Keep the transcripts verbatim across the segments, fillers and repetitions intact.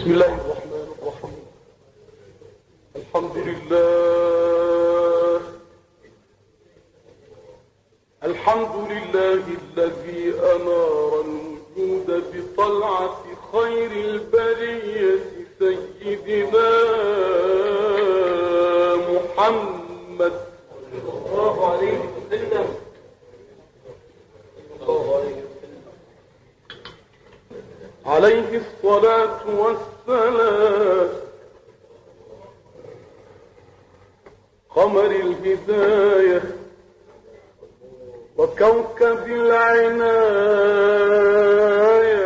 بسم الله الرحمن الرحيم. الحمد لله الحمد لله الذي أنار الوجود بطلعة خير البرية سيدنا محمد صلى الله عليه وسلم. عليه الصلاة والسلام، قمر الهداية وكوكب العناية.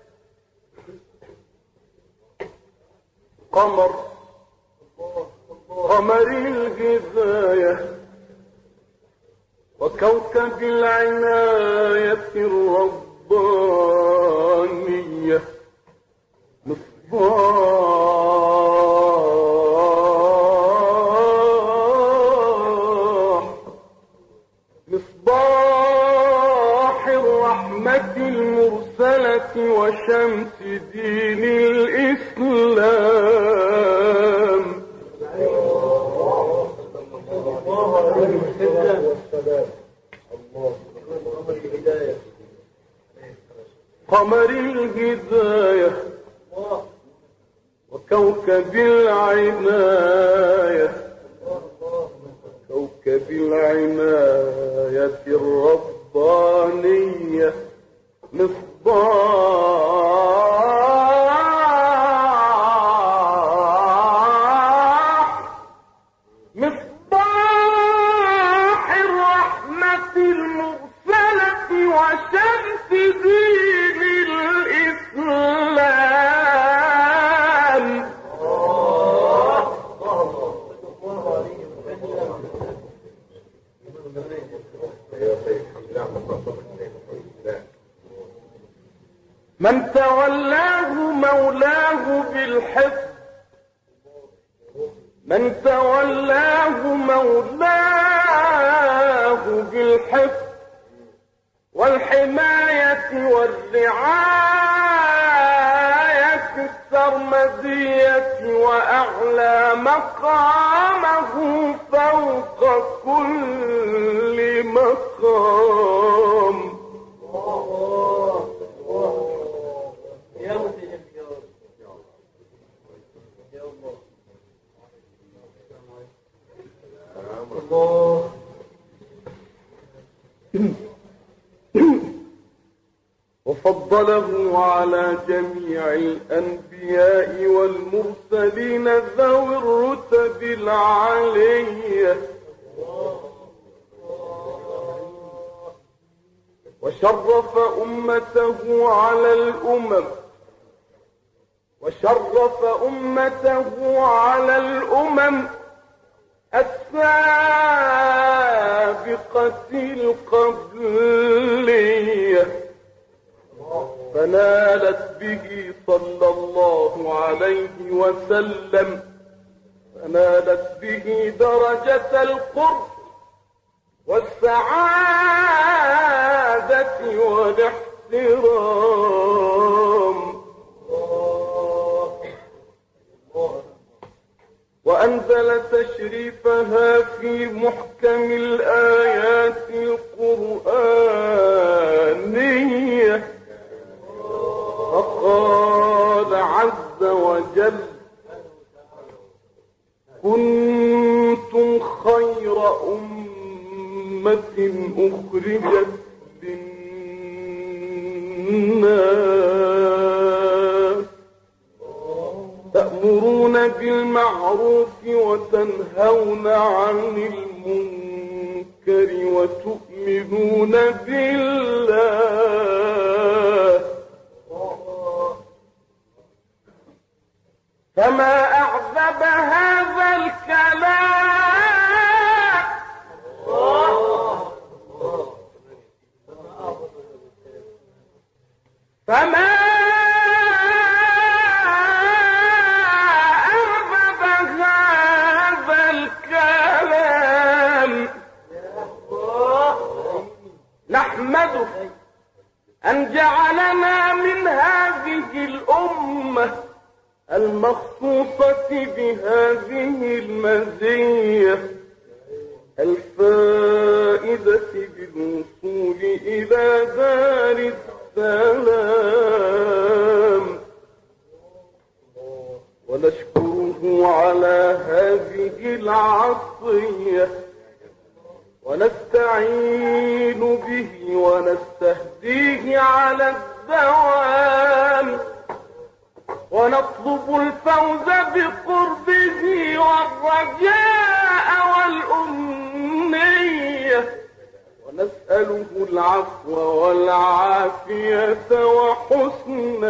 قمر قمر الهداية وكوكب العناية الربانية، مصباح مصباح الرحمة المرسلة وشمس دين الإسلام. قمر الهداية وكوكب العناية كوكب العناية الربانية، مصباح مصباح الرحمة المرسلة وشمس دين الإسلام. من تولاه مولاه بالحفظ من تولاه مولاه بالحفظ والحماية والرعاية السرمدية، وأعلى مقامه فوق كل مقام. وفضله على جميع الأنبياء والمرسلين ذوي الرتب العالية، وشرف أمته على الأمم وشرف أمته على الأمم السابقة القبلية، فنالت به صلى الله عليه وسلم فنالت به درجة القرب والسعادة والاحترام. وأنزل تشريفها في محكم الآيات القرآنية، فقال عز وجل: كنتم خير أمة أخرجت للناس تأمرون بالمعروف وتنهون عن المنكر وتؤمنون بالله. فما أعذب هذا الكلام، فما أعذب هذا الكلام. نحمده أن جعلنا من هذه الأمة المخصوصة بهذه المزية الفائدة بالوصول إلى دار السلام، ونشكره على هذه العطية، ونستعين به ونستهديه على الدوام، ونطلب الفوز بقربه والرجاء والأمنية، ونسأله العفو والعافية وحسن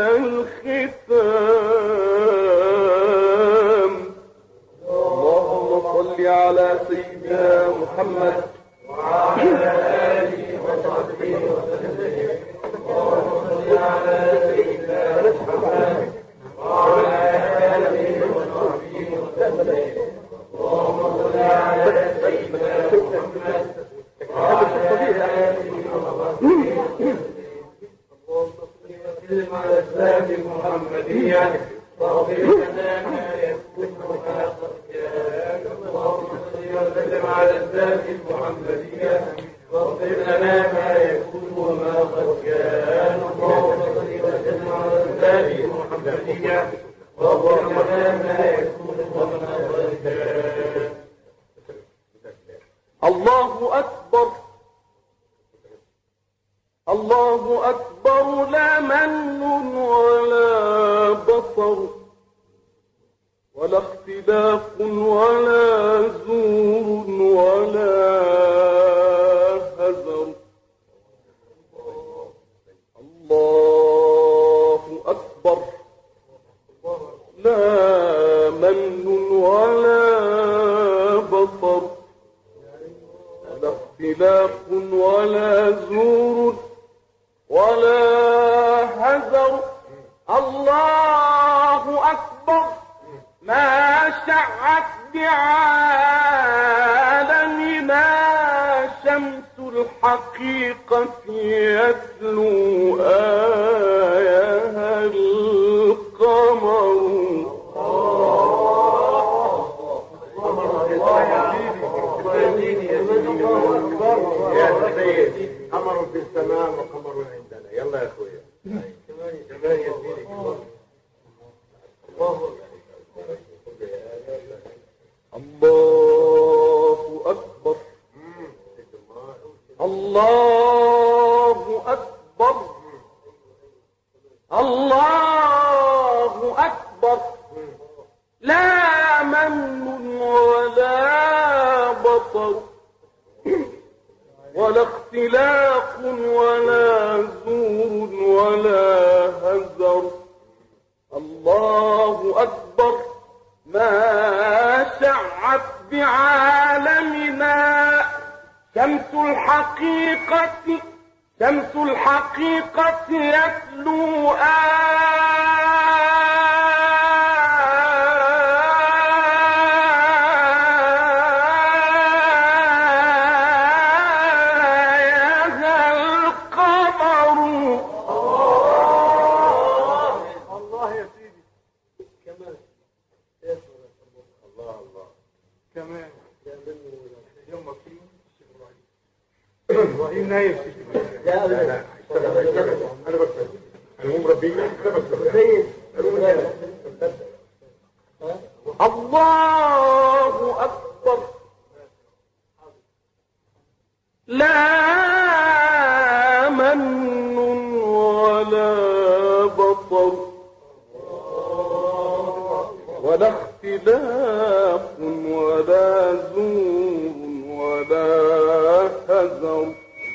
الختام. اللهم صل على سيدنا محمد وعلى آله وصحبه وسلم. اللهم صل على سيدنا محمد وعلى آله وصحبه وسلم. اللهم صل على سيدنا محمد وعلى آله وصحبه وسلم. اللهم صل وسلم على الذات المحمدية واغفر لنا ما يكون وما قد كان. اللهم صل وسلم على الذات المحمدية واغفر لنا ما يكون وما قد كان. اللهم صل وسلم على الذات المحمدية واغفر لنا ما يكون وما قد كان. الله أكبر الله أكبر، لا من ولا بصر ولا اختلاف ولا زور ولا هزر. الله أكبر، لا من ولا بصر ولا اختلاف ولا زور ولا هزر. الله أكبر، ما شعت بعالمنا شمس الحقيقة يتلو آيها القمر. يا سيدي، قمر في السماء وقمر عندنا. يلا يا اخويا كمان كمان يا سيدي. الله الله أكبر الله أكبر الله أكبر، لا من ولا بصر ولا اختلاف ولا زور ولا هزر. الله أكبر، ما شعت بعالمنا شمس الحقيقة شمس الحقيقة يتلو ابراهيم نايف. لا لا لا انا بكتب انا مو مربيه انا بكتب. الله أكبر، لا من ولا بصر ولا اختلاف ولا زور ولا هزر.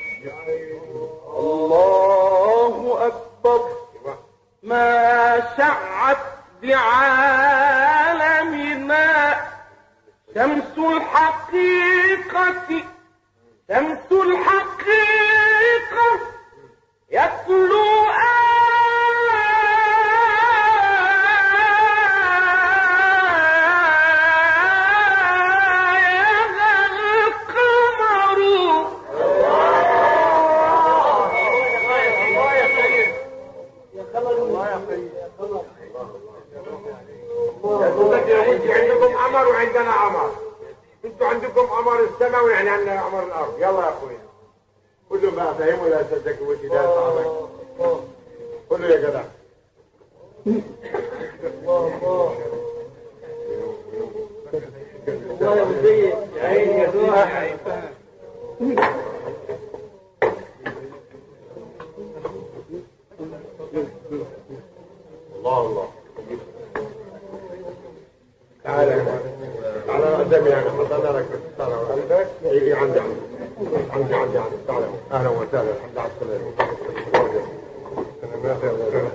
الله أكبر، ما شعت بعالمنا شمس الحقيقة شمس الحقيقة يتلو قمر وعندنا قمر. انتوا عندكم قمر السماء ونحن عندنا قمر الارض. يلا يا اخويا كله بقى فهموا يا سيدك وانت ده صعبك كله يا جدع. الله الله يا مزيد يا عيني يا دوحة. الله الله تعالى تعالى قدامي يعني حضرنا لك بالستارة وقلبك يجي عندي عندي عندي عندي تعالى اهلا وسهلا الحمد لله على السلامة. انا ما تفضل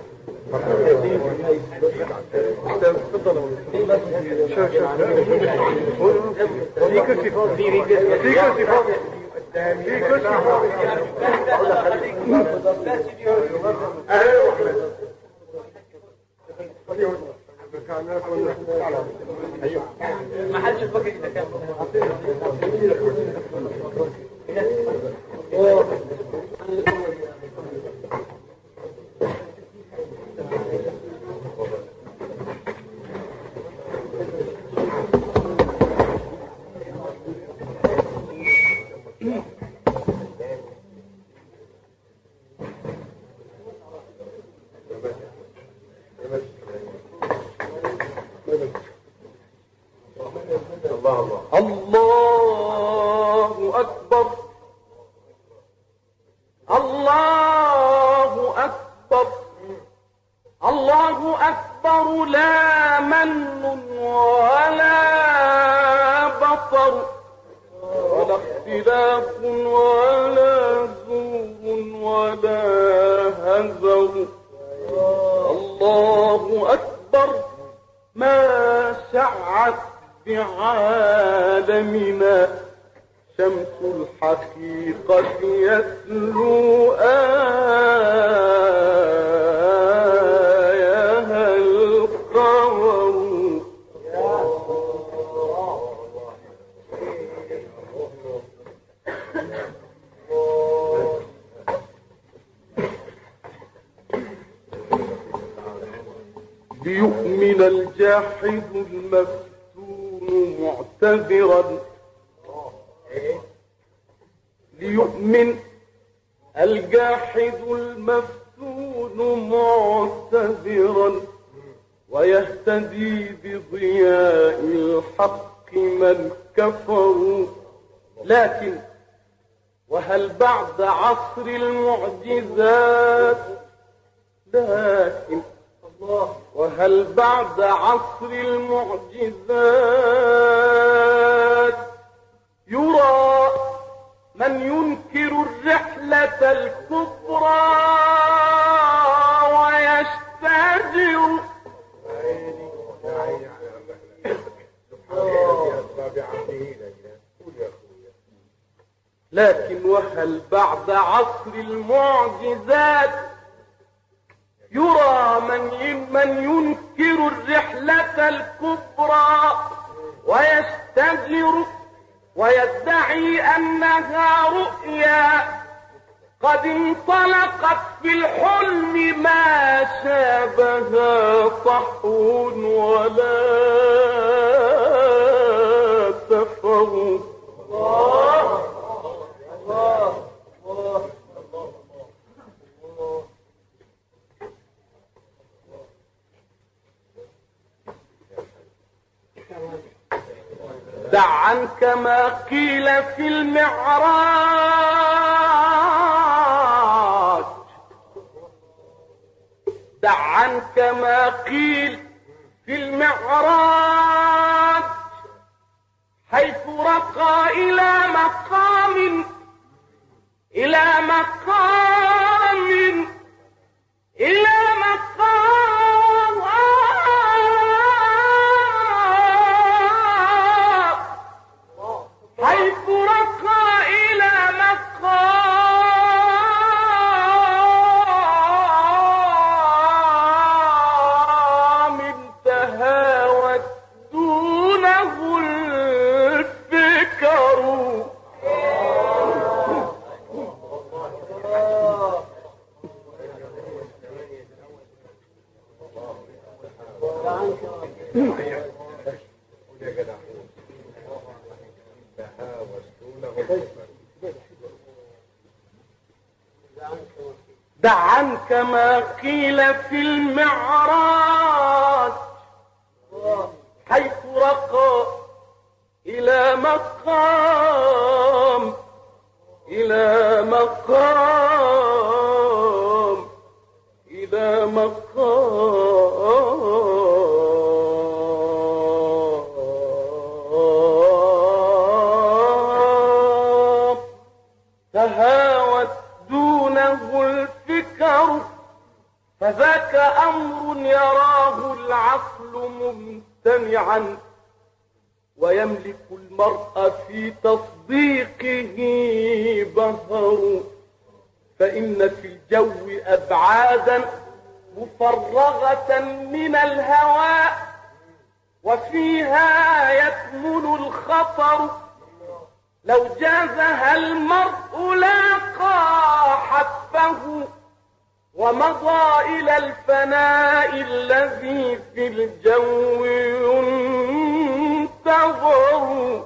في كرسي فاضي في كرسي فاضي في كرسي فاضي. اهلا واحمد ما حدش فاكر اذا كان الله أكبر الله أكبر الله أكبر لا من ولا بصر ولا اختلاف ولا زور ولا هزر. الله أكبر ما شعت بعالمنا شمس الحقيقة يتلو آيها القمر. ليؤمن الجاحد المفتون معتذرا ليؤمن الجاحد المفتون معتذرا ويهتدي بضياء الحق من كفروا. لكن وهل بعد عصر المعجزات لكن وهل بعد عصر المعجزات يرى من ينكر الرحلة الكبرى ويستهزئ لكن وهل بعد عصر المعجزات يرى من من ينكر الرحلة الكبرى ويستهزئ ويدعي أنها رؤيا قد انطلقت في الحلم ما شابها صحو ولا سفر. الله الله الله الله. دع عنك ما قيل في المعراج دع عنك ما قيل في المعراج حيث رقى إلى مقام إلى مقام إلى مقام حيث رقى إلى مقام تهاوت دونه الفكر. دع عنك ما قيل في المعراج حيث رقى إلى مقام إلى مقام إلى مقام تهاوت دونه الفكر فذاك أمر يراه العقل ممتنعا ويملك المرء في تصديقه بهر فإن في الجو أبعادا مفرغة من الهواء وفيها يكمن الخطر لو جازها المرء لاقى حبه ومضى إلى الفناء الذي في الجو ينتظر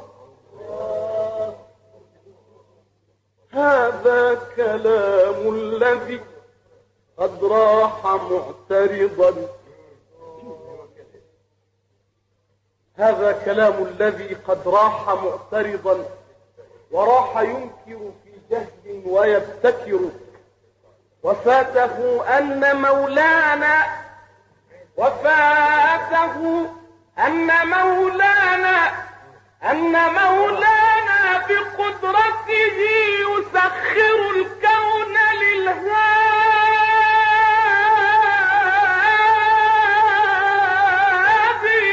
هذا كلام الذي قد راح معترضا هذا كلام الذي قد راح معترضا وراح ينكر في جهل ويبتكر وفاته أن مولانا وفاته أن مولانا أن مولانا بقدرته يسخر الكون للهادي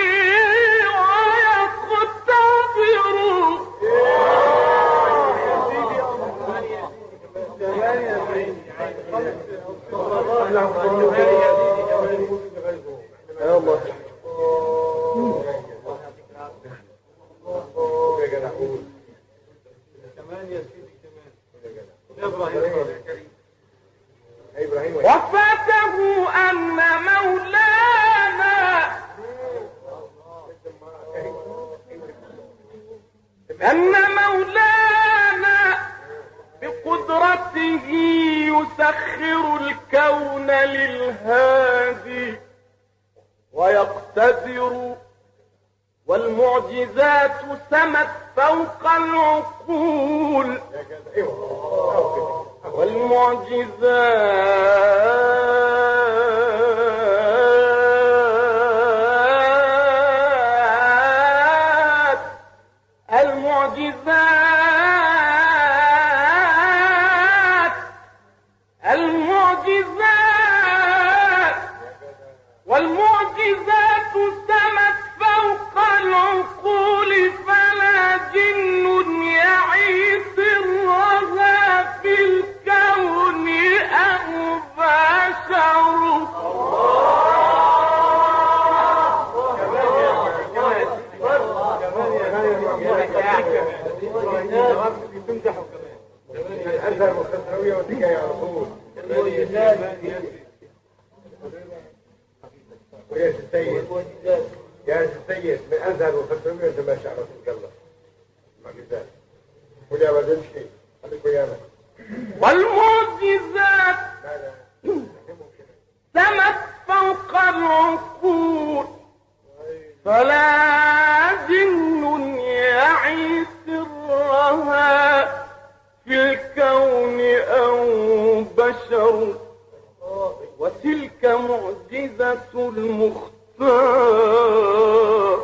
ويقتدر يا الله وفاته أن مولانا أن مولانا بقدرته يسخر الكون للهادي ويقتدر والمعجزات سمت فوق العقول والمعجزات المعجزات المعجزات والمعجزات سمت فوق العقول فلا جن يعي سرها في الكون أو بشر الأزهر والخسروية والدقاية على طول ويا السيد يا السيد من الأزهر والخسروية أنت ماشي على طول الله معجزات ولا ما تمشي خليك ويانا والمعجزات سمت فوق العقول فلا جن يعي سرها في الكون أو بشر وتلك معجزة المختار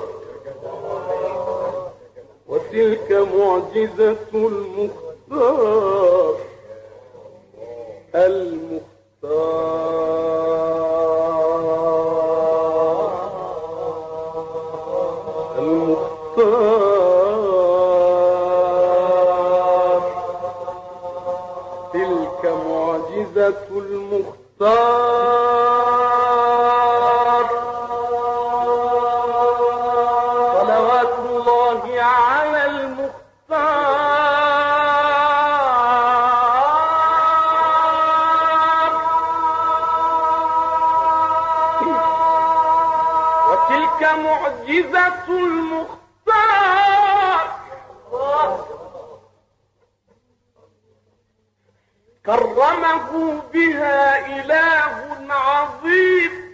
وتلك معجزة المختار المختار المختار تلك معجزة المختار صلوات الله على المختار وتلك معجزة المختار كرمه بها إله عظيم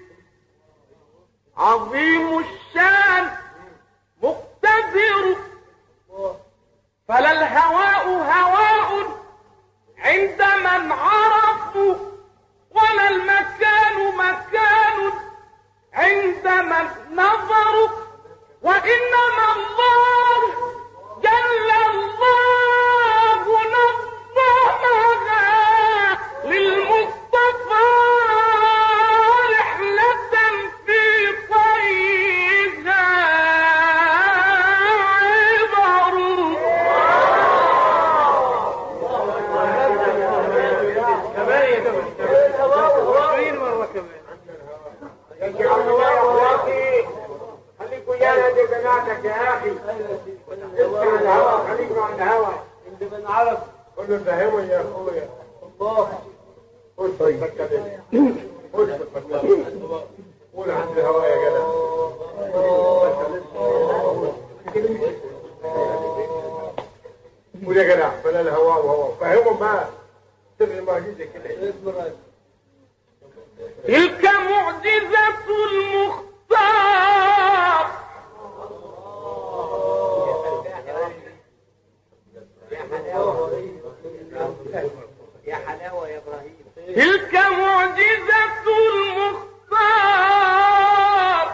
عظيم الشان مقتدر، فلا الهواء هواء عند من عرفوا، ولا المكان مكان عند من نظروا، وإنما الله جل الله نظمها للمصطفى رحلة في طيها عبر. خليك ويانا دي بناتك يا اخي، اسمع الهواء، خليك مع الهواء. انت بنعرف قول له فهمه يا اخويا. الله قول طيب قول قول عند الهواء يا جدع. قول يا جدع فلا الهواء وهو فهمهم بقى سر المعجزه كده. تلك معجزة المختار يا حلاوة يا إبراهيم. تلك معجزة المختار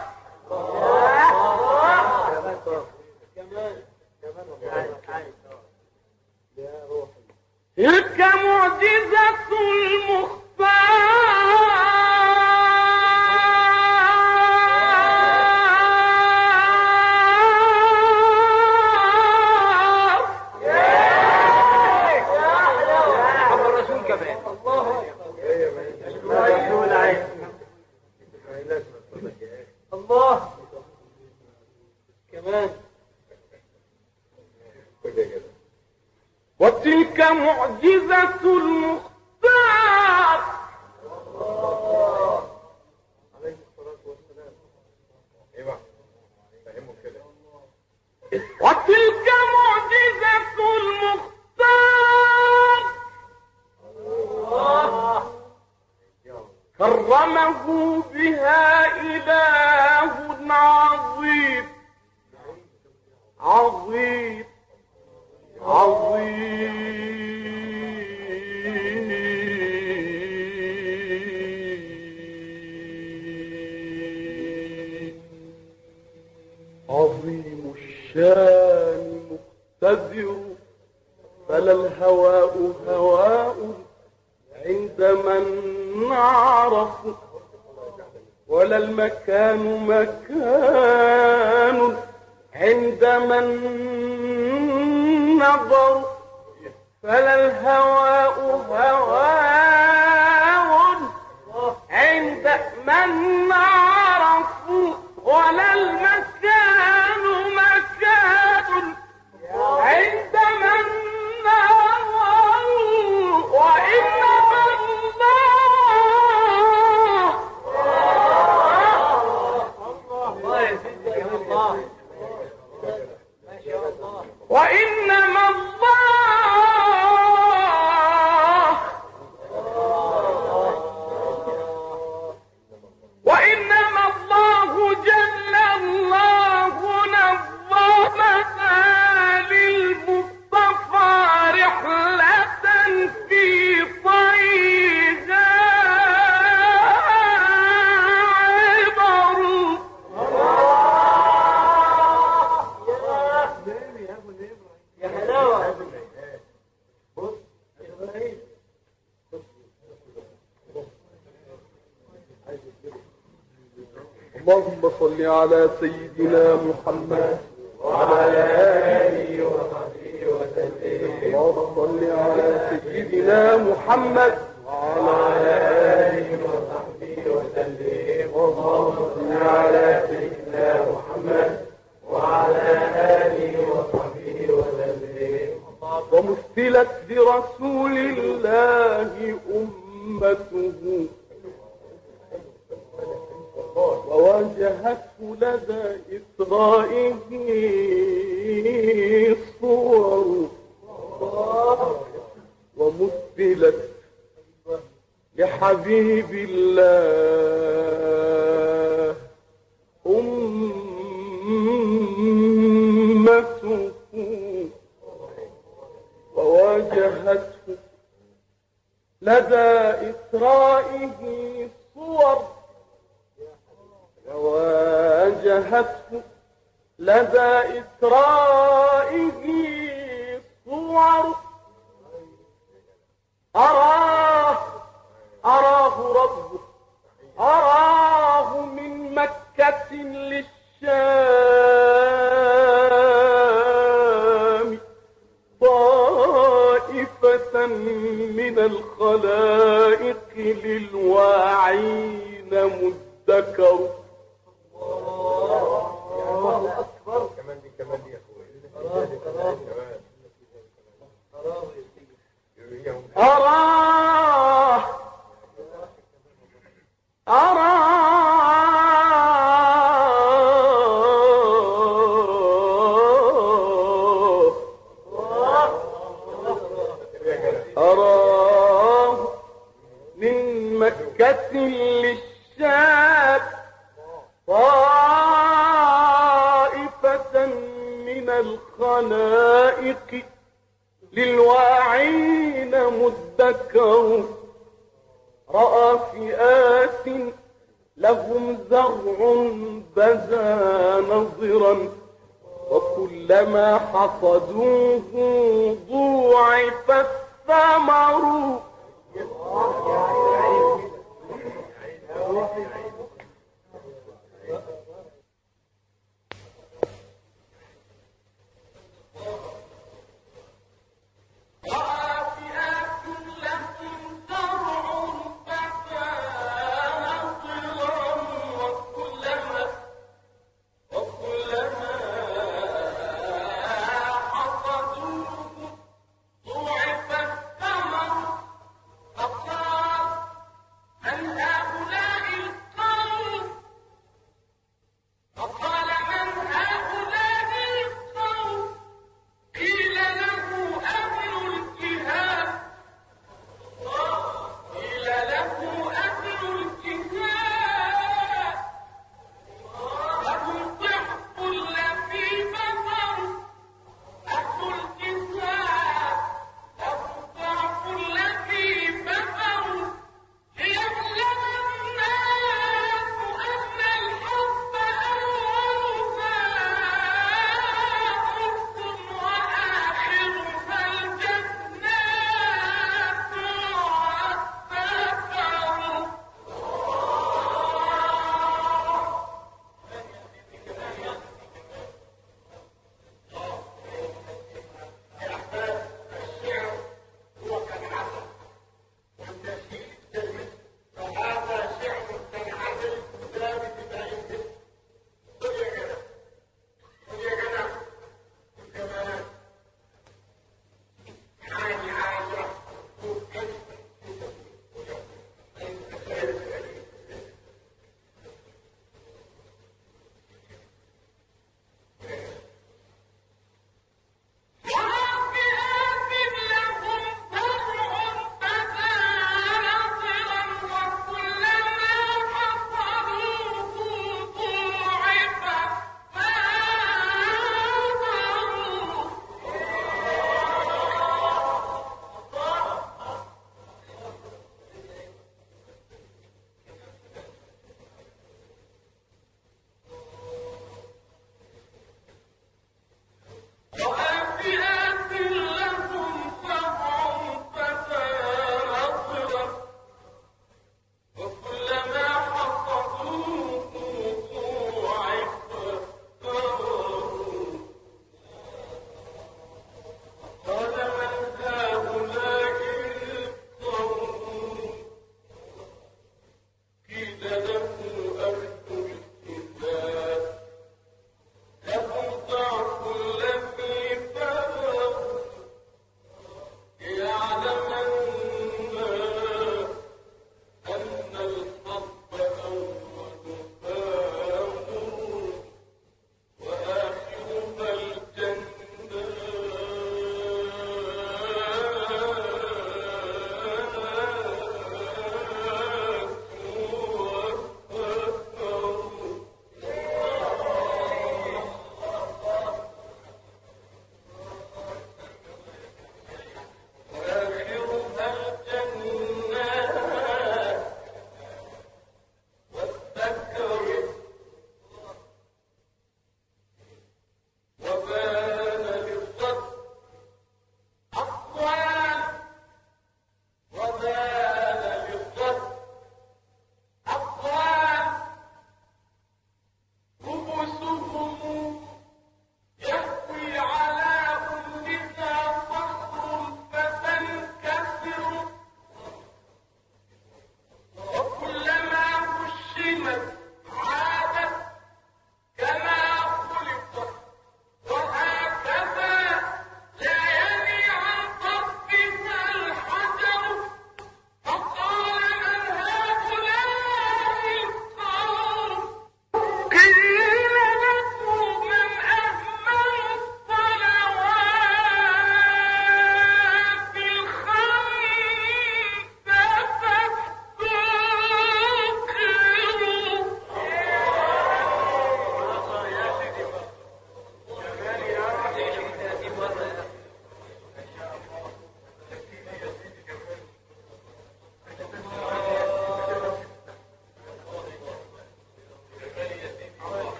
تلك معجزة المختار الله كمان. وتلك معجزة المختار عليه الصلاة والسلام. ايوه فهموا كده. وتلك معجزة المختار كرمه بها إله عظيم عظيم عظيم عظيم الشان مقتدر، فلا الهواء هواء عند من عرف، ولا المكان مكان عند من نظر، فلا الهواء هواء عند من عرف، ولا المكان مكان عند من نظر، وإنما الله وإنما الله وإنما الله جل الله نظمها للمصطفى رحلة في طيها عبر. يا حلاوة. اللهم صل على سيدنا محمد وعلى آله وصحبه وسلم. اللهم صل على سيدنا محمد وعلى آله وصحبه وسلم. اللهم صل على سيدنا محمد وعلى آله وصحبه وسلم. ومثلت برسول الله أمته وواجهته لدى إسرائه صور، ومثلت لحبيب الله أمته وواجهته لدى إسرائه صور وواجهته لدى إسرائه صور أراه أراه ربه أراه من مكة للشام طائفة من الخلائق للواعين مدكر. الله أكبر. كمان دي كمان دي يا أخوي. أراه أراه أراه من مكة للشام طائفة من الخلائق للواعين مدكر. رأى فئات لهم زرع بدا نظرا وكلما حصدوه ضوعف الثمر. أن هؤلاء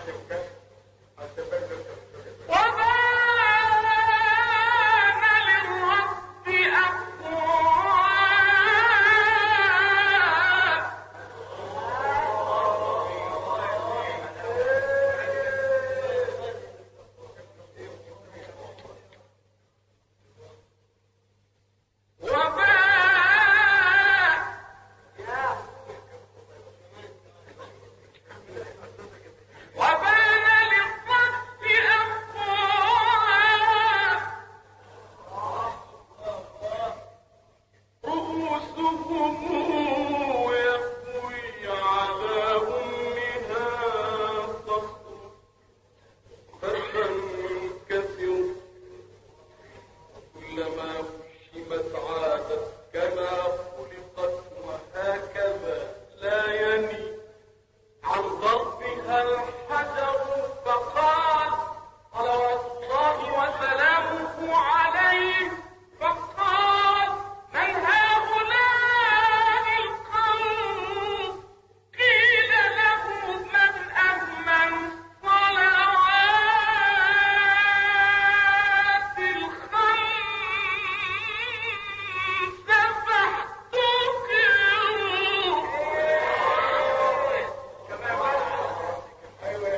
ايوه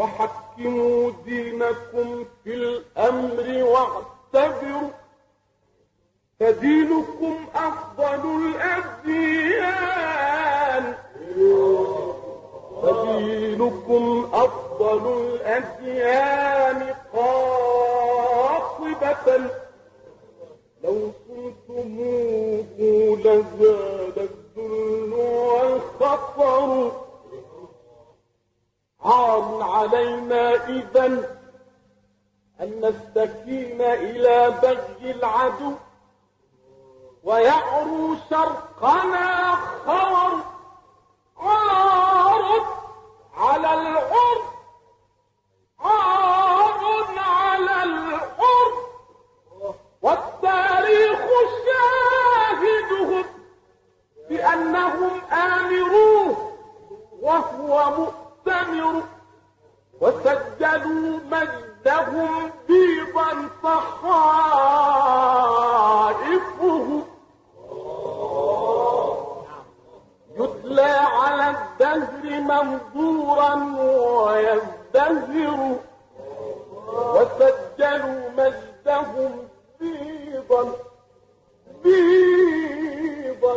وحكموا دينكم في الأمر واعتبروا فدينكم أفضل الأديان فدينكم أفضل الأديان قاصبة لو كنتموه لزاد الذل والخطر عار علينا إذن أن نستكين إلى بغي العدو ويعرو شرقنا خور عار على العرف عار على العرف والتاريخ شاهدهم بأنهم آمروه وهو مؤتمر وسجلوا مجدهم بيضا صحائفه يتلى على الدهر منظورا ويزدهر وسجلوا مجدهم بيضا بيضا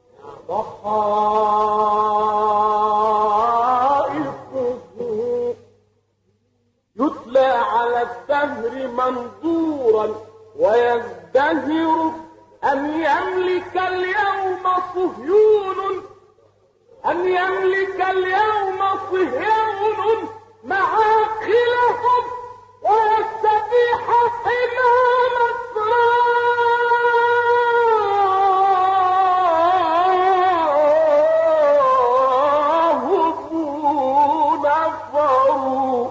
صحائفه يتلى على الدهر منظورا ويزدهر أن يملك اليوم صهيون أن يملك اليوم صهيون معاقلهم ويستبيح حمام الصراهم نفروا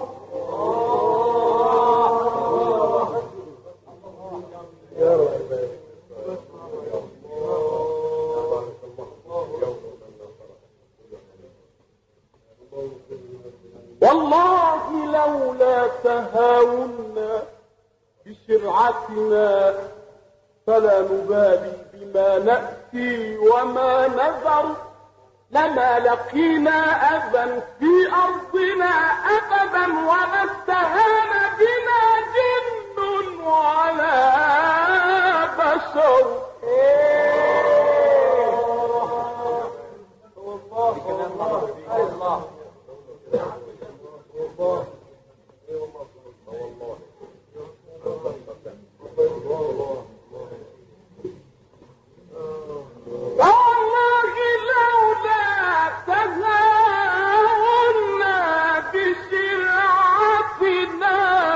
والله لولا تهاونا بشرعتنا فلا نبالي بما نأتي وما نذر لما لقينا أذى في أرضنا أبدا ولا استهان بنا جن ولا بشر. والله لولا تهاونا بشرعتنا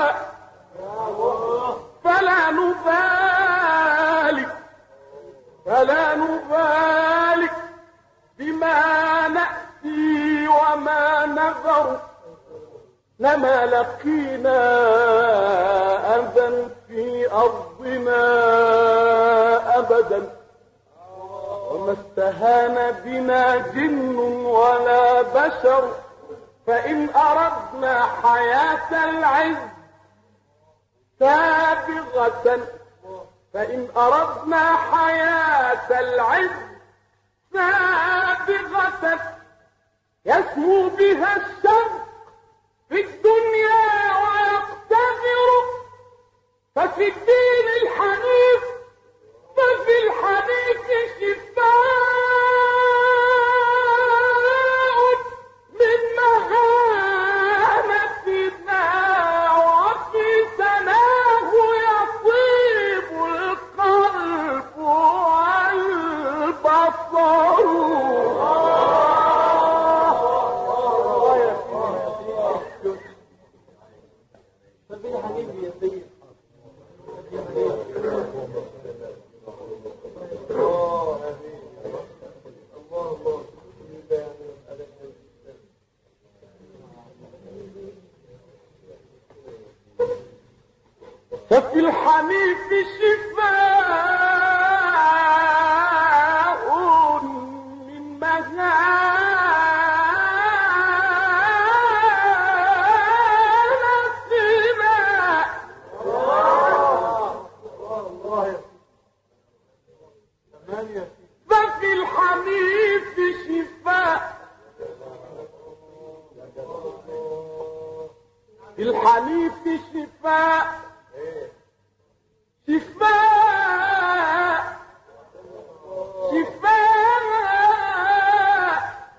فلا نبالي فلا نبالي بما نأتي وما نذر لما لقينا أذى في أرضنا أبدا وما استهان بنا جن ولا بشر. فإن أردنا حياة العز سابغة فإن أردنا حياة العز سابغة يسمو بها الشر في الدنيا ويقتدر ففي الدين الحنيف ففي الحنيف شفاء من مهانتنا وفي سناه يطيب القلب والبصر. ففي الحنيف شفاء من مهانتنا ففي الحنيف شفاء الحنيف شفاء شفاء شفاء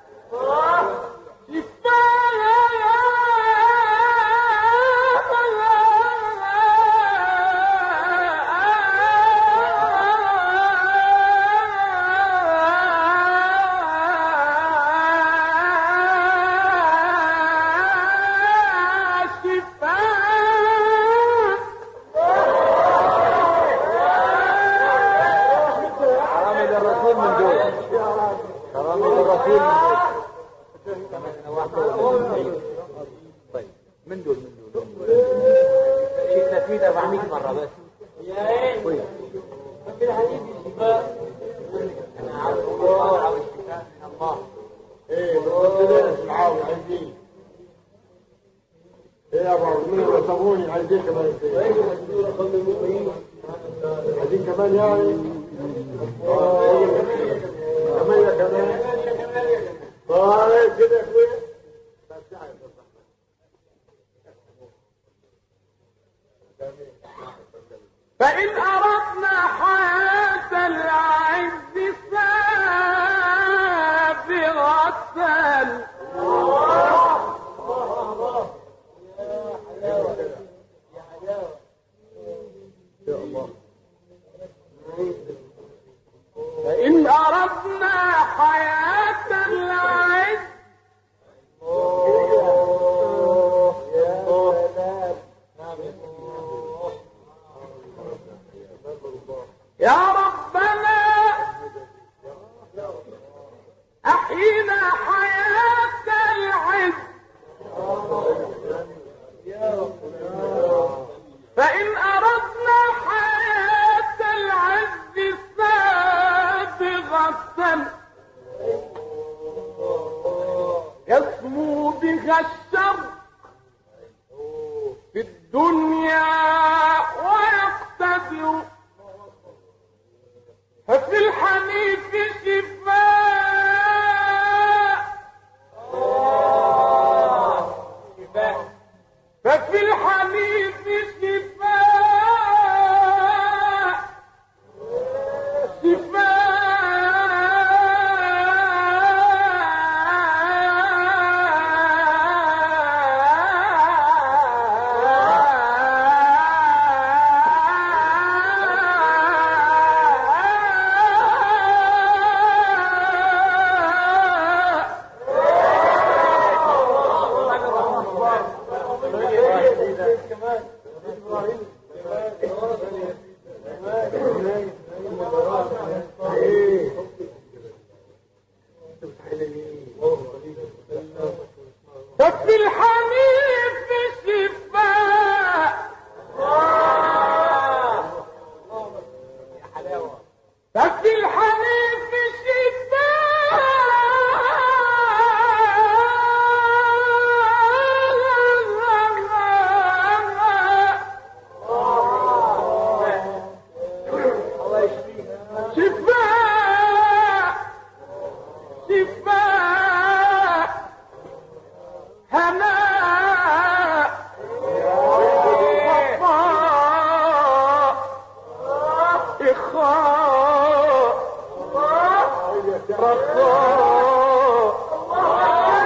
من دول من دول شيء تفيد أربعمية مرة بس يا كويس في الحديث الشفاء أنا عاوز الله عاوز الشفاء من الله ايه ربنا العون عايزين ايه يا ابو عبد الله صابوني عايزين كمان عايزين كمان يعني كمان يا كمان طيب كده كويس فإن أردنا حياة العز سابغة فإن أردنا حياة العز يا ربنا أحينا حياة العز فإن أردنا حياة العز سابغة يسمو بها الشر في الدنيا ويقتدر ففي الحنيف شفاء ففي الحنيف شفاء شفاء ففي الحنيف شفاء ففي الحنيف شفاء شفاء هناء صفاء إخاء رخاء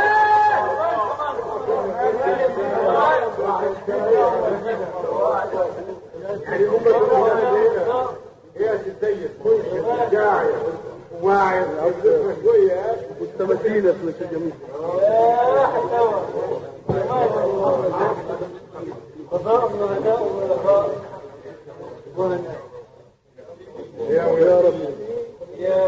يعني هم هي تزيد كل جاعي واعي شويه والتماثيل يا جميل يا يا رب يا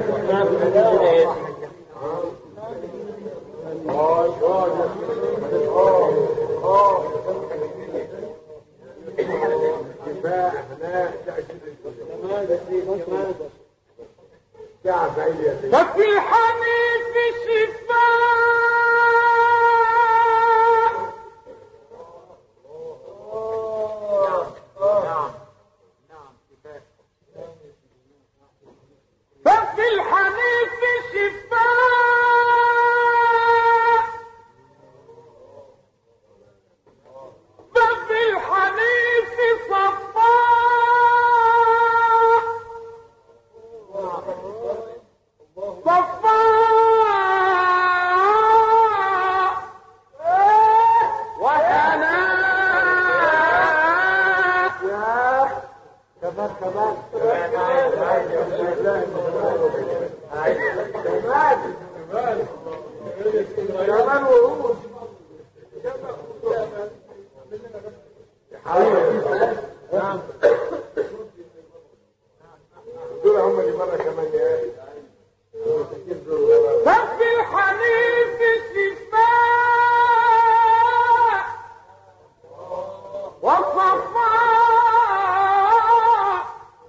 ففي الحنيف شفاء ففي الحنيف شفاء نعم دول هم اللي مرة كمان يا اخي. ففي الحنيف شفاء وصفاء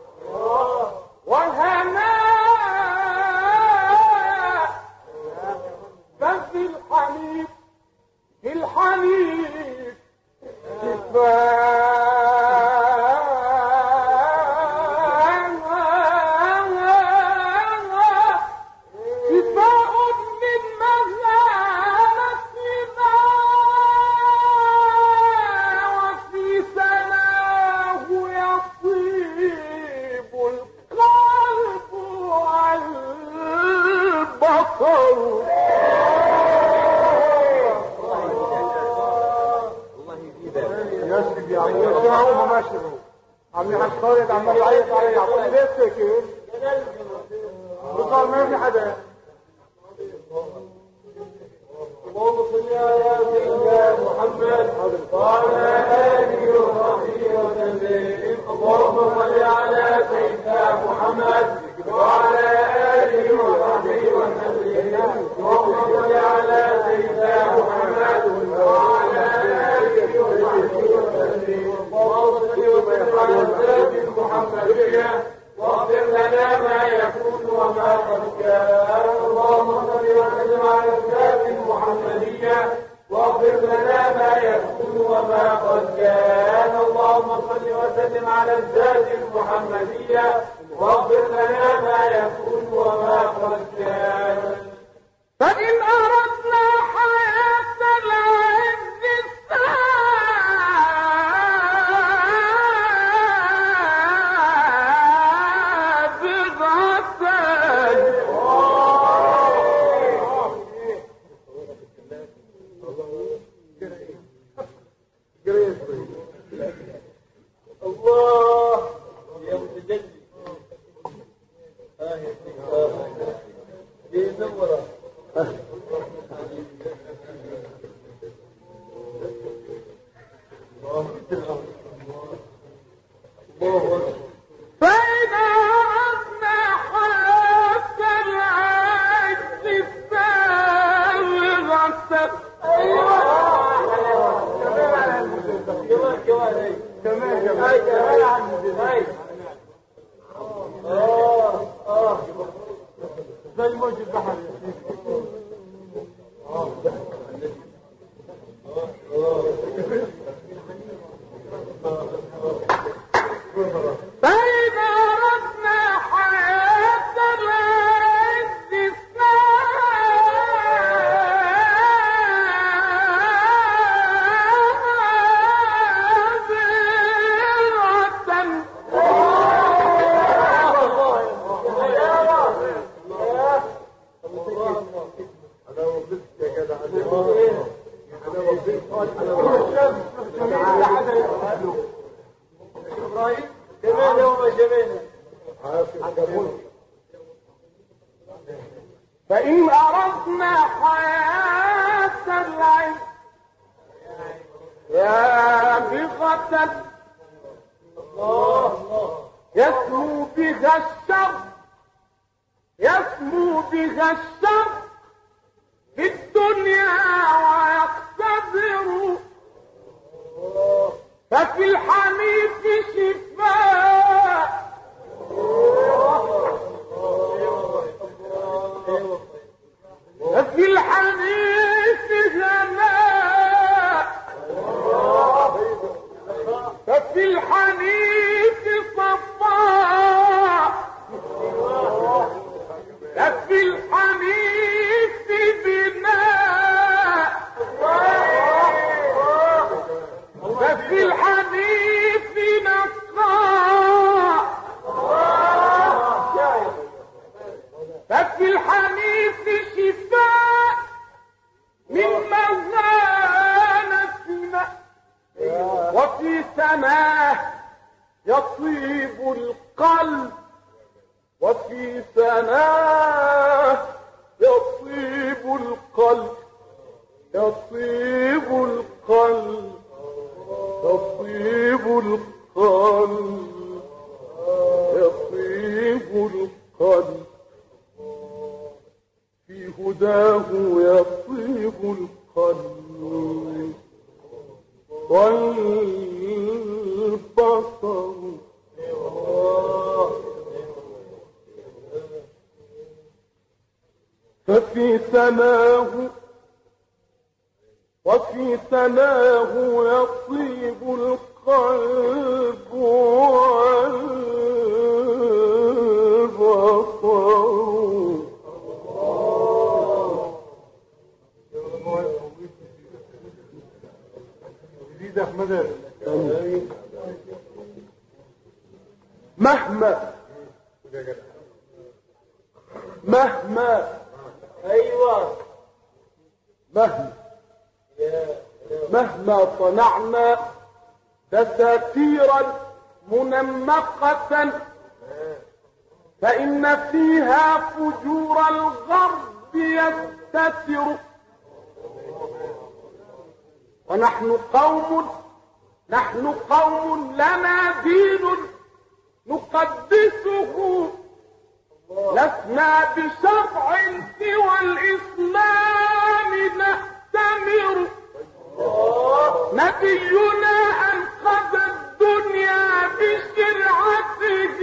وهناء. ففي الحنيف في الحنيف شفاء عمي حصاري عمال يعيط علي يعطوني ليه ساكت؟ بقال ما في حدا. اللهم صل على سيدنا محمد وعلى آله وصحبه وسلم. اللهم صل على سيدنا محمد وعلى آله وصحبه وسلم. اللهم صل على سيدنا محمد وعلى آله وصحبه وسلم. اللهم صل وسلم على الذات المحمدية واغفر لنا ما يكون وما قد كان. اللهم صل وسلم على الذات المحمدية واغفر لنا ما يكون وما قد كان. اللهم صل وسلم على الذات المحمدية واغفر لنا ما يكون وما قد كان. فإن أردنا حياة العز الله يا متجلي اه يا نورة فإذا أردنا حياة العز السابغة. أيوة كمان كمان كمان كمان كمان اه اه زي موج البحر. فإذا أردنا حياة العز فإن أردنا حياة العز سابغة يسمو بها الشر يسمو بها الشر في الدنيا ويقتدر. ففي الحنيف شفاء ففي الحنيف هناء ففي الحنيف صفاء ففي الحنيف بناء ففي الحنيف نقاء ففي الحنيف شفاء من مهانتنا. وفي سماه يطيب القلب وفي سماه يطيب القلب يطيب القلب يطيب والبصر ففي سناه وفي سناه يطيب القلب والبصر. مهما مهما ايوه مهما مهما صنعنا دساتيرا منمقة فإن فيها فجور الغرب يستتر. ونحن قوم نحن قوم لنا دين نقدسه لسنا بشرع سوى الإسلام نأتمر. نبينا أنقذ الدنيا بشرعته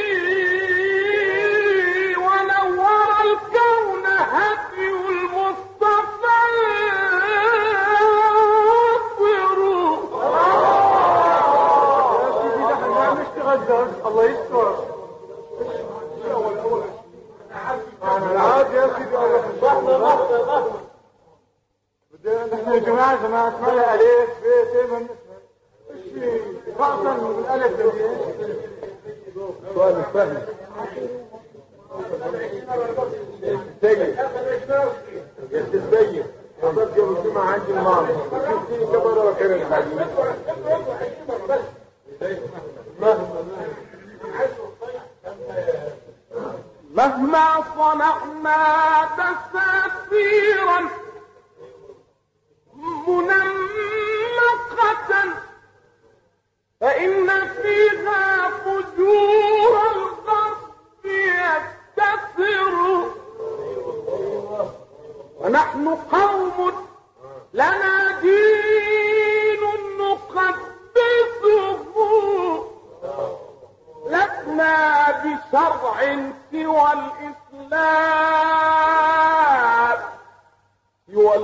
ونور الكون هدي المصطفى الله يستر. العاد يا سيدي لحظة لحظة لحظة احنا يا جماعة جماعة اسمها ألف ب ت ما بنسمع الشيء رأسا من الألف دي سؤال فهم تجي يستبين حضرت يوم الجمعة عندي الماضي شفتني كمان وكان الحديث مهما صنعنا دساتيرا منمقة فإن فيها فجور الغرب يستتر. ونحن قوم لنا دين نقدسه لسنا بشرع سوى الإسلام سوى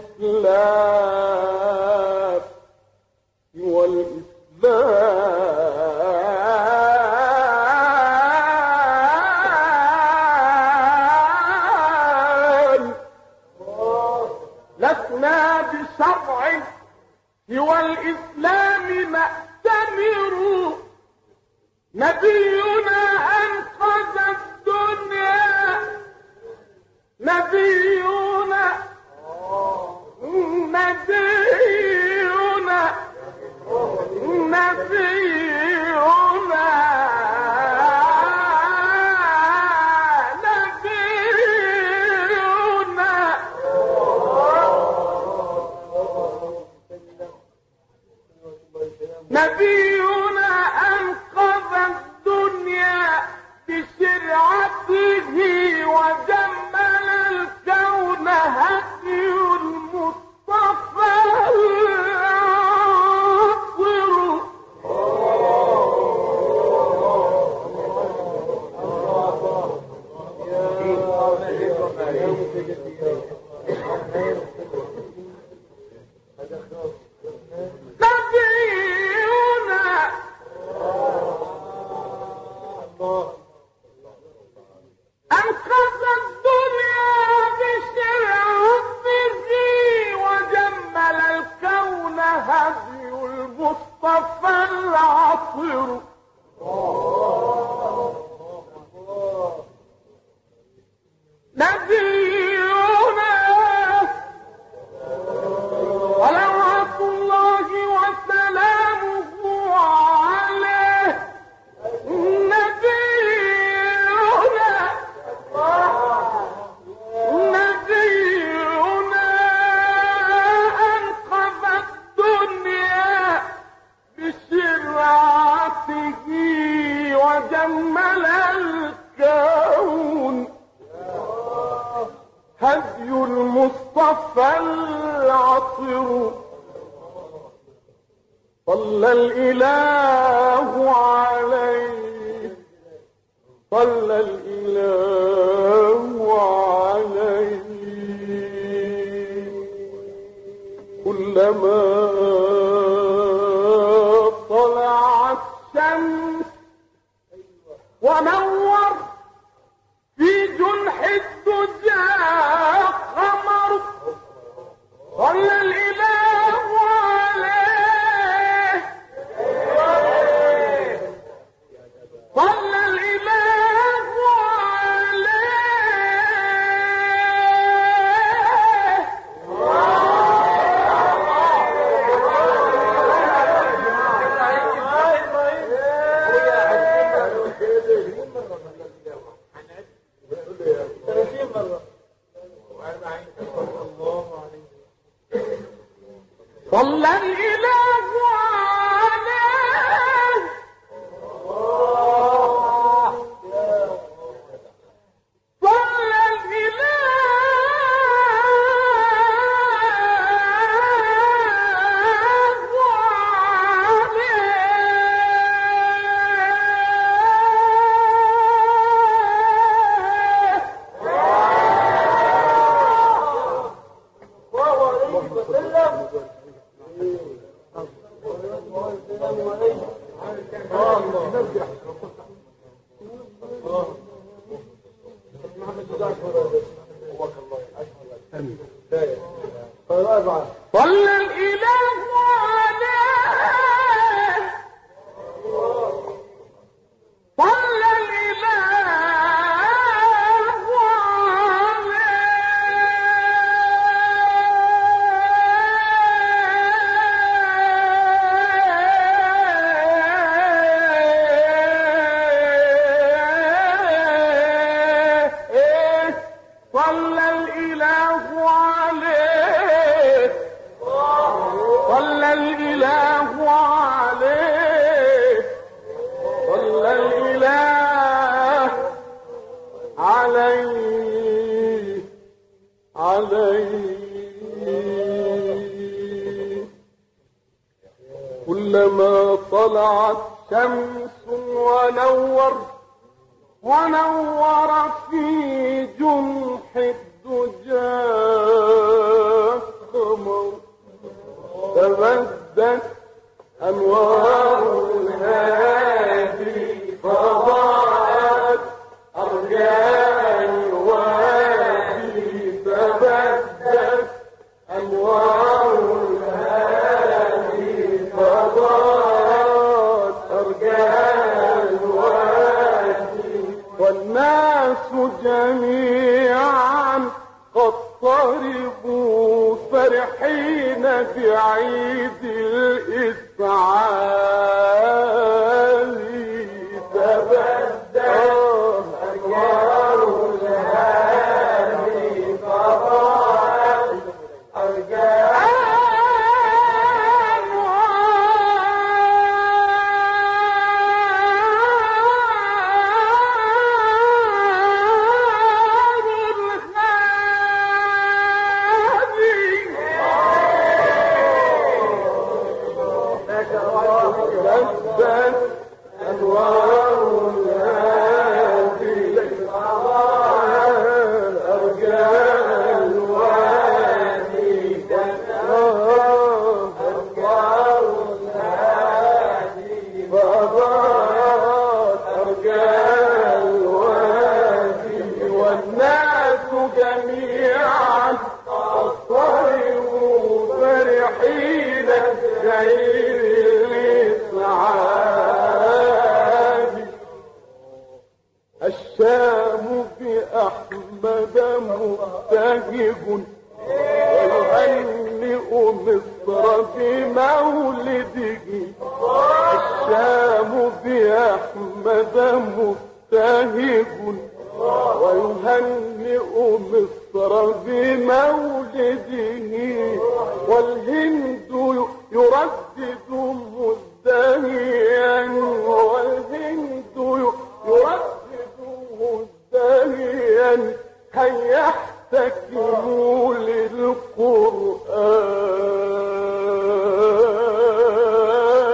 الإسلام سوى الإسلام لسنا بشرع سوى الإسلام نأتمر. نبينا أنقذ الدنيا نبينا نبينا نبينا نبينا نبينا أنقذ الدنيا بشرعته وجمل الكون هدي المصطفى أنقذ الدنيا بشرعته وجمل الكون هدي المصطفى العطر. نبينا صلوات الله وسلامه عليه نبينا نبينا أنقذ الدنيا بشرعته وجمل الكون هدي المصطفى العطر. صلى الإله عليه صلى الإله عليه كلما طلعت الشمس ونور في جنح الدجى قمر صلى الإله عليه صلى الإله صلى الإله عليه صلى الإله صلى الإله عليه صلى الإله عليه صلى الإله عليه صلى الإله عليه صلى الإله عليه عليه كلما طلعت شمس ونور ونور في جنح الدجى قمر تبدت أنوار الهادي فضاءت أرجاء الوادي تبدت أنوار الهادي فضاءت أرجاء الوادي والناس جميعا قد طربوا فرحين بعيد الإسعاد تبدت أنوار الهادي فضاءت أرجاء الشام بأحمد مبتهج ويهنئ مصر بمولده الشام بأحمد مبتهج ويهنئ مصر بمولده والهند يردد مزدهيا والهند يردد مزدهيا هيا احتكموا للقرآن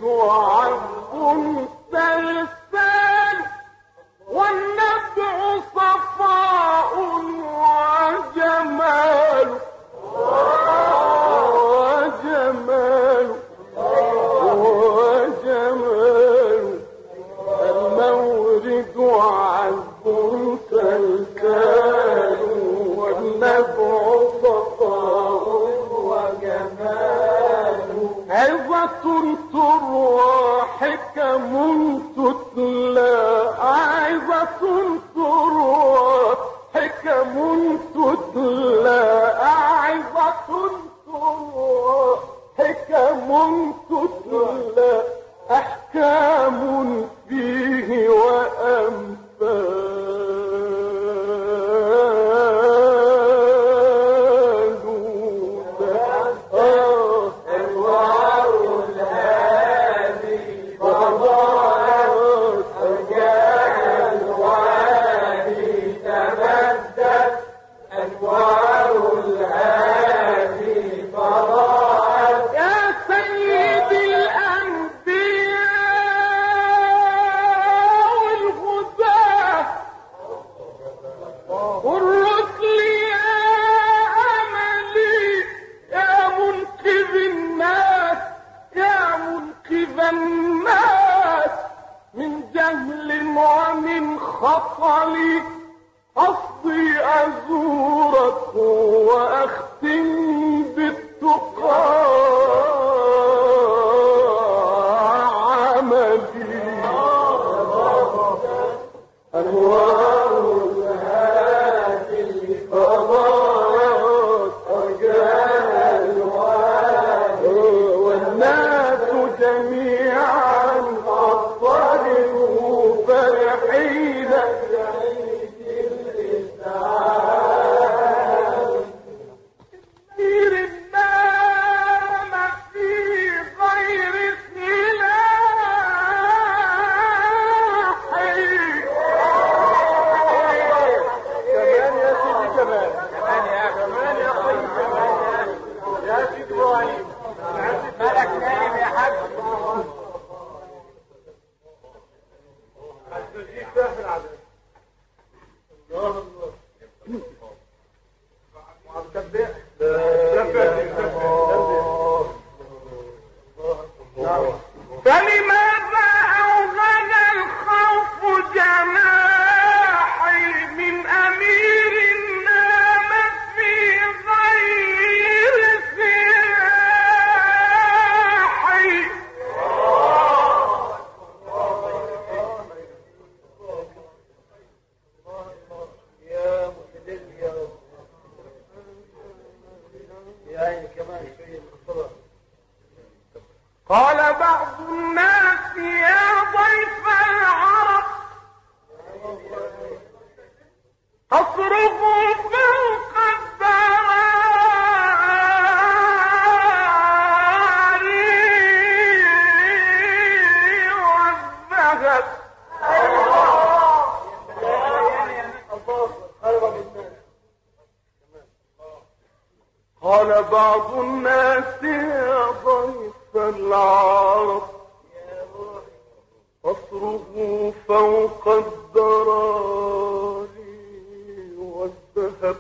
عذب سلسال والنبع صفاء وجمال وجمال وجمال المورد عذب سلسال والنبع صفاء وجمال عظة تروى حكم تتلى عظة تروى حكم تتلى عظة تروى حكم تتلى أحكام فيه وأنفال ومن خطلي قصدي أزورك وأختم بالتقى عملي أنوار الهادي فضاءت أرجاء الوادي والناس جميعا أطلعوا فرحين بعيد الإسعاد سير النام في غير سلاحي كمان يا سيدي كمان كمان يا كمان يا طيب كمان يا سيدي ابراهيم مالك نايم يا حاج فلماذا أوغل الخوف جناحي من أمير نام في غير سلاحي يا مدلل يا يا عيني كمان شوية بالصلاة قال بعض الناس يا ضيف العرب تصرف فوق الدراري والذهب قال بعض الناس يا ضيف العرب تصرف فوق الدراري والذهب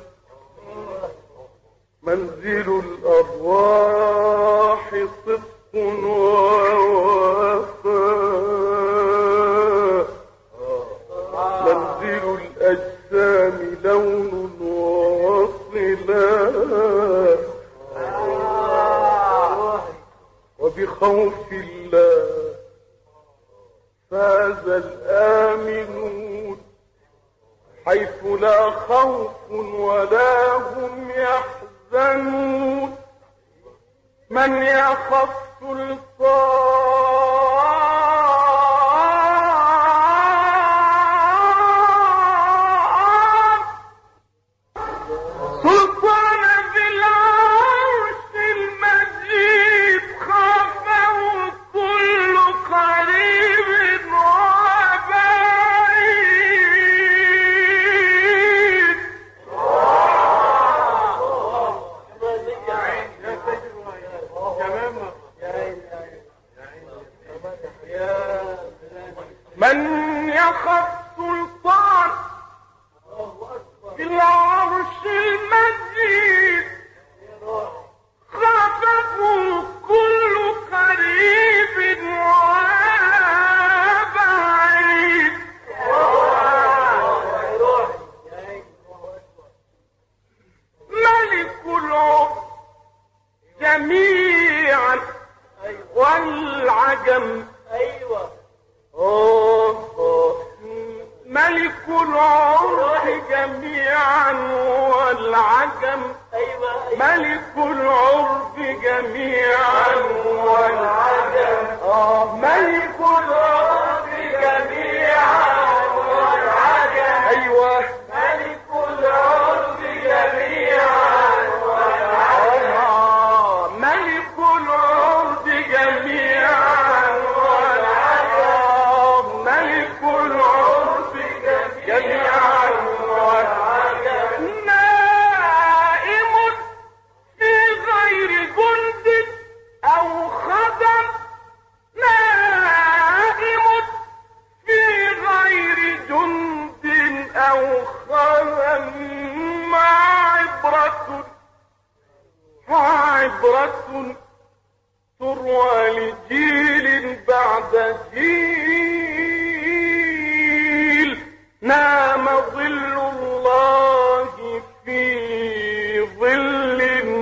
منزل الأرواح صدق ووفاء منزل الأجسام لون وصلات وبخوف الله فاز الآمنون حيث لا خوف ولا هم يحزنون من يخف سلطان سلطان ذي العرش المجيد خافه كل قريب وبعيد من يخف سلطان في العرش المجيد خافه كل قريب وبعيد. ملك العرش جميعا والعجم ايوه ملك العرش جميعا والعجم ملك العرب جميعا والعجم ملك العرب جميعا والعجم ايوه ملك العرب جميعا والعجم ملك العرب جميعا والعجم ملك العرب جميعا والعجم نائم في غير جند او خدم نائم في غير جند او خدم عبرة عبرة تروى لجيل بعد جيل نام ظل الله في ظل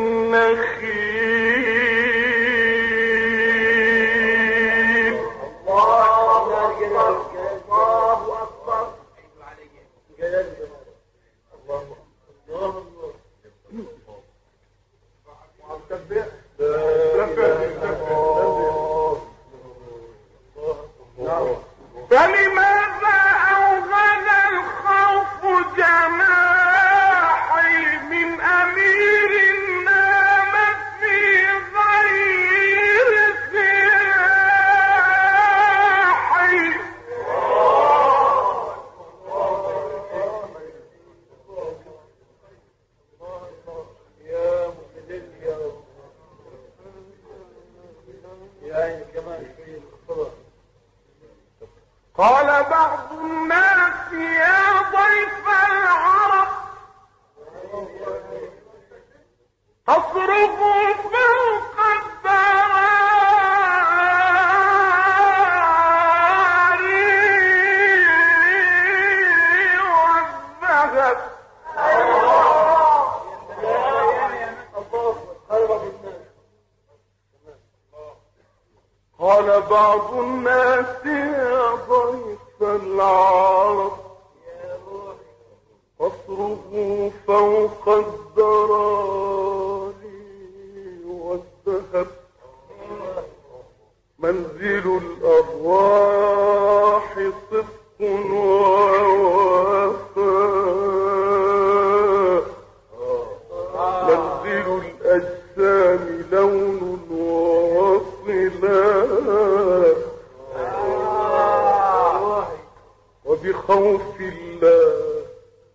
النخيل. الله أكبر الله أكبر. فلماذا أوغل الخوف جناحي من أمير نام في غير سلاحي. قال بعض الناس يا ضيف العرب تصرف فوق الدواري والذهب. قال بعض الناس يا ضيف العرب فاصرفوا فوق الدراري والذهب منزل الأرواح صدق ووفاء منزل الأجسام لون وصلات وبخوف الله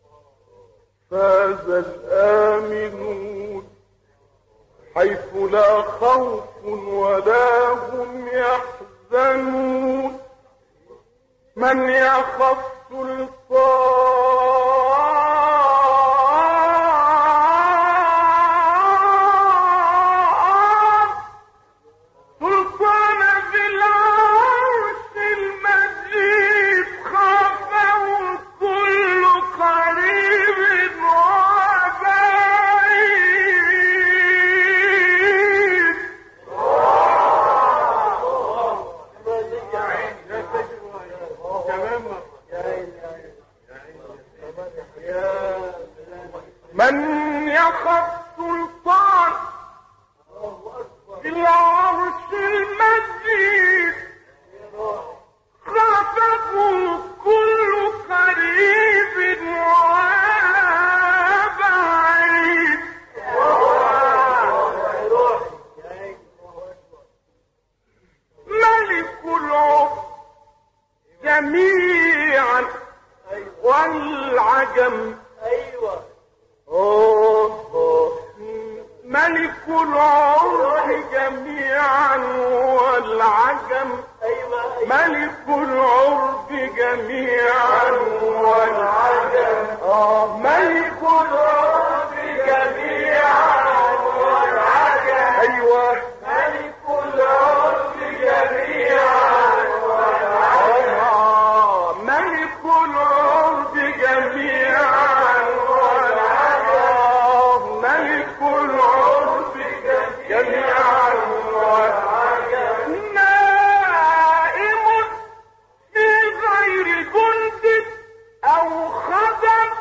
فاز الآمنون حيث لا خوف ولا هم يحزنون. من يخف سلطان سلطان ذي العرش المجيد خافه كل قريب وبعيد. من يخف سلطان في العرش المجيد خافه كل قريب وبعيد. ملك العرش جميعا والعجم ملك العرش جميعا والعجم ملك العرب جميعا والعجم آه ملك العرب جميعا والعجم أيوة ملك العرب جميعا والعجم آه ملك العرب جميعا والعجم ملك العرب جميعا والعجم نائم في غير جند أو خدم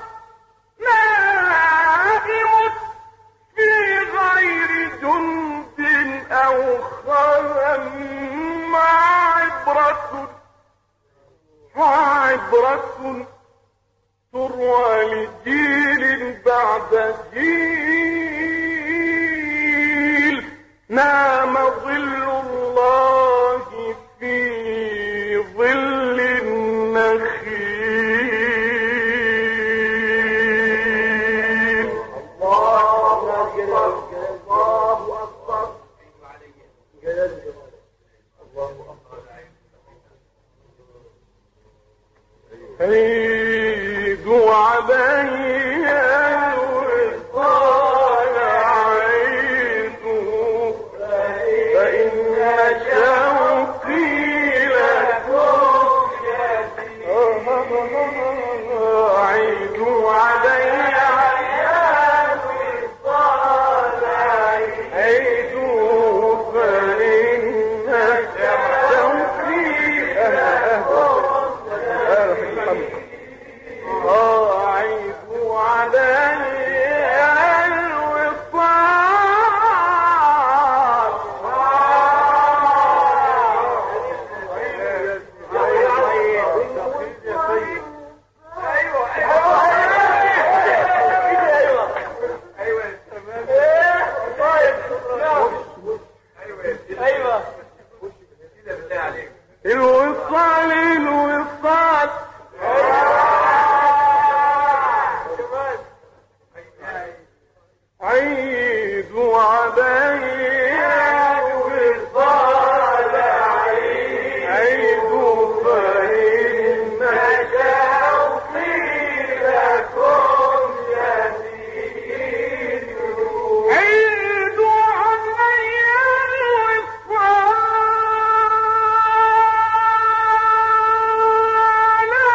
نائم في غير جند أو خدم عبرة عبرة تروى لجيل بعد جيل نام ظل الله في ظل النخيل الله أكبر الله أكبر عيدوا علي الوصال عيدوا فإن شوقي لكم عيدوا علي الوصال عيدوا فإن شوقي عيدوا علي الوصال الوصال الوصال عيدوا علي الوصال عيدوا فإن شوقي لكم يزيد عيدوا علي الوصال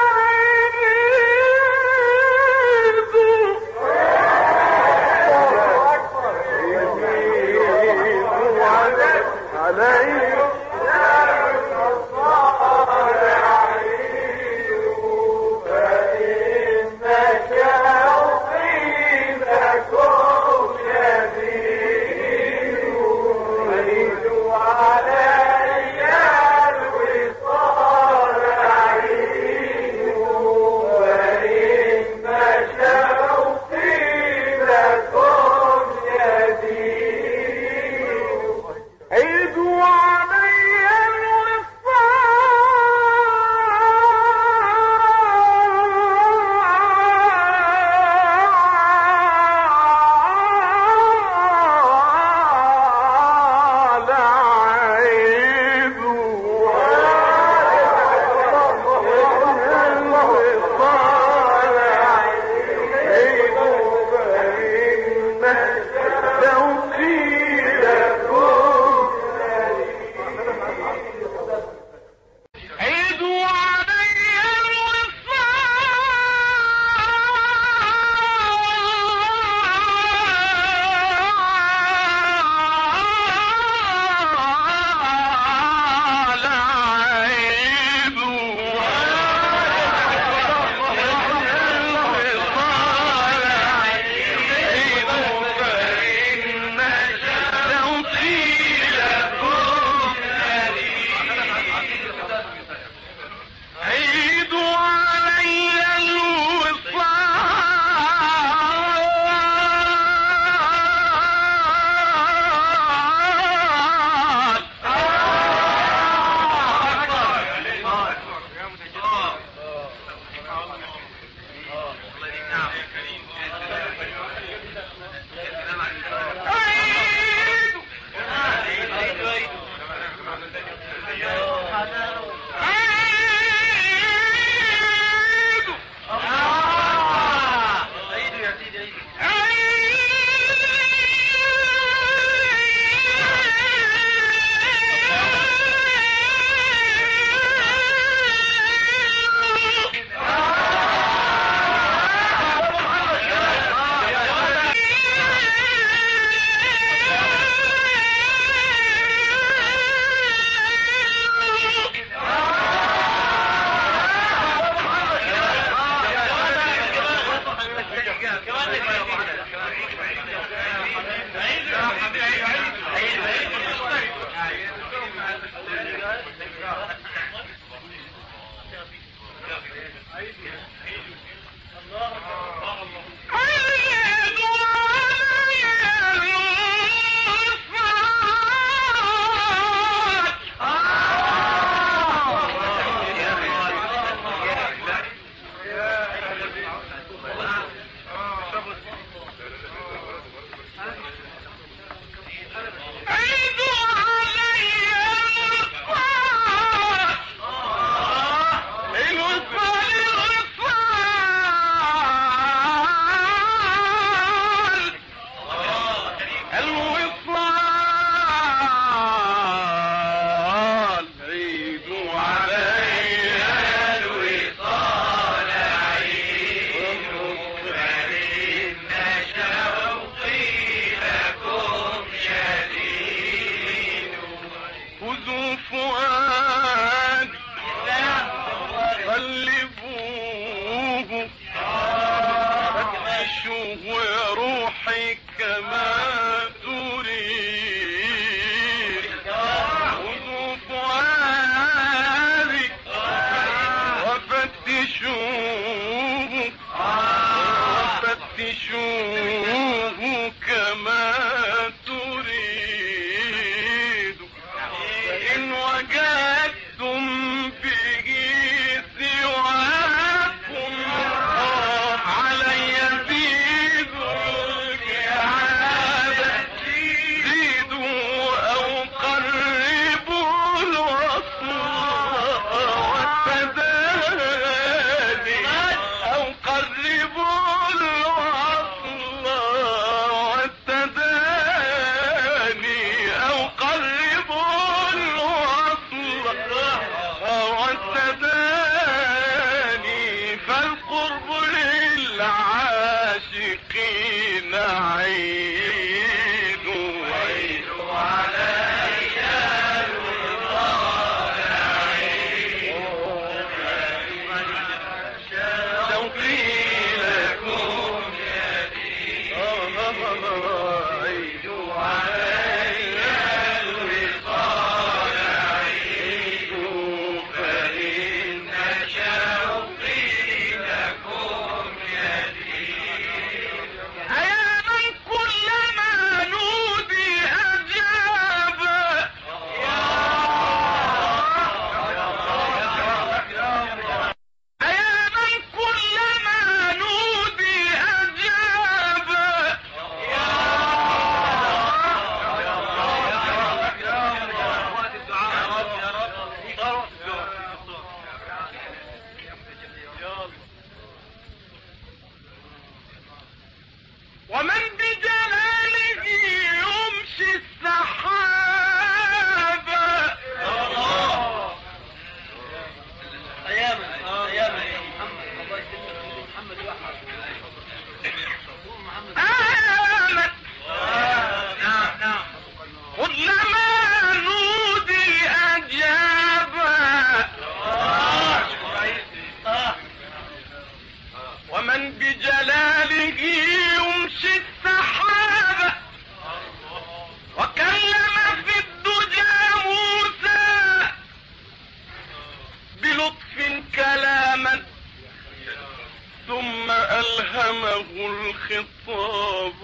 له الخطاب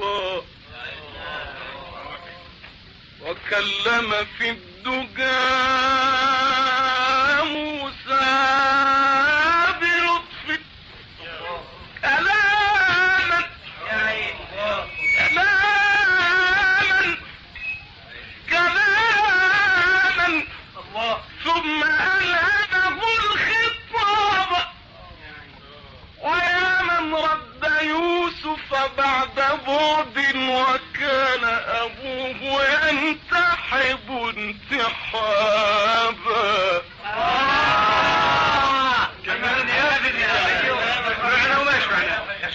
وكلم في الدجى موسى بلطف كلاما كلاما كلاما ثم ألهمه الخطاب ويا من رد يوسف بعد بعد وكان أبوه ينتحب انتحابا. كمان يا ابني معنا وماش معنا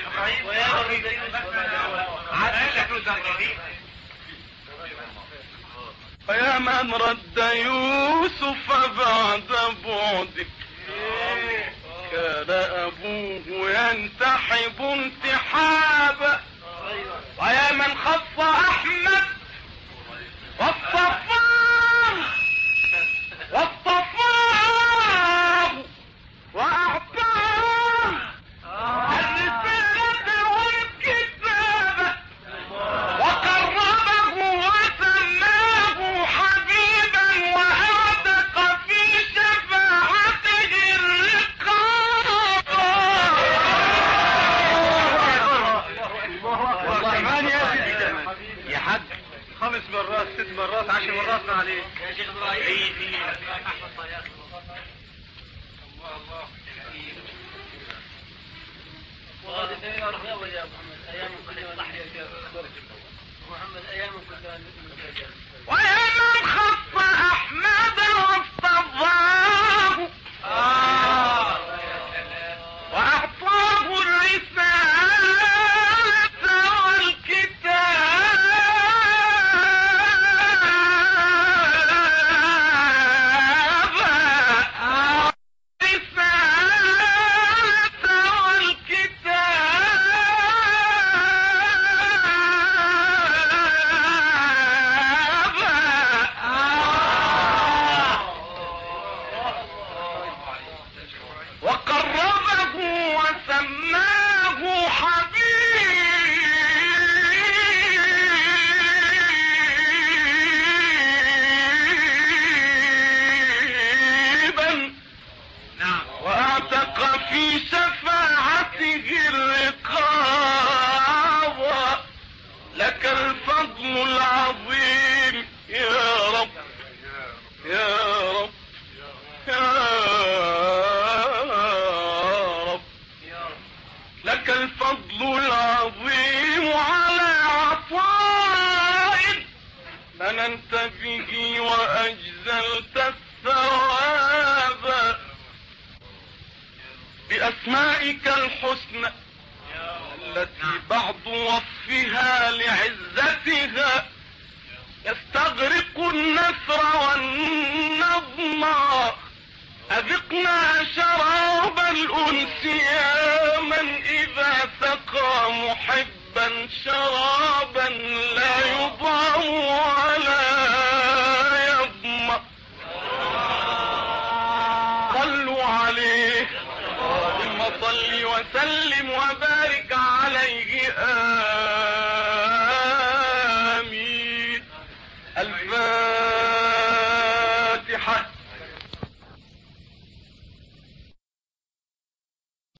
ويا من رد يوسف بعد بعد كان أبوه ينتحب انتحابا. ويا من خص أحمد واصطفاه واصطفاه وأعطاه الرسالة والكتابة وقربه وسماه حبيبا وأعتق في شفاعته الرقاب. كمان يا سيدي يا حاج خمس مرات ست مرات عشر مرات ما عليك يا شيخ ابراهيم. وهذا الدين يا محمد ايام محمد ايام ويا من خص أحمد واصطفاه وأعطاه الرسالة والكتاب وقربه وسماه حبيبا واعتق في شفاعته الرقاب. لك الفضل العظيم يا رب يا رب يا رب لك الفضل العظيم على عطاء مننت به وأجزلت الثواب بأسمائك الحسنى التي بعض وصفها لعزتها يستغرق النثر والنظم. أذقنا شراب الأنس يا من إذا سقى محبا شرابا لا يضام ولا يظمأ. صلوا عليه ثم صل وسلم وبارك عليه آه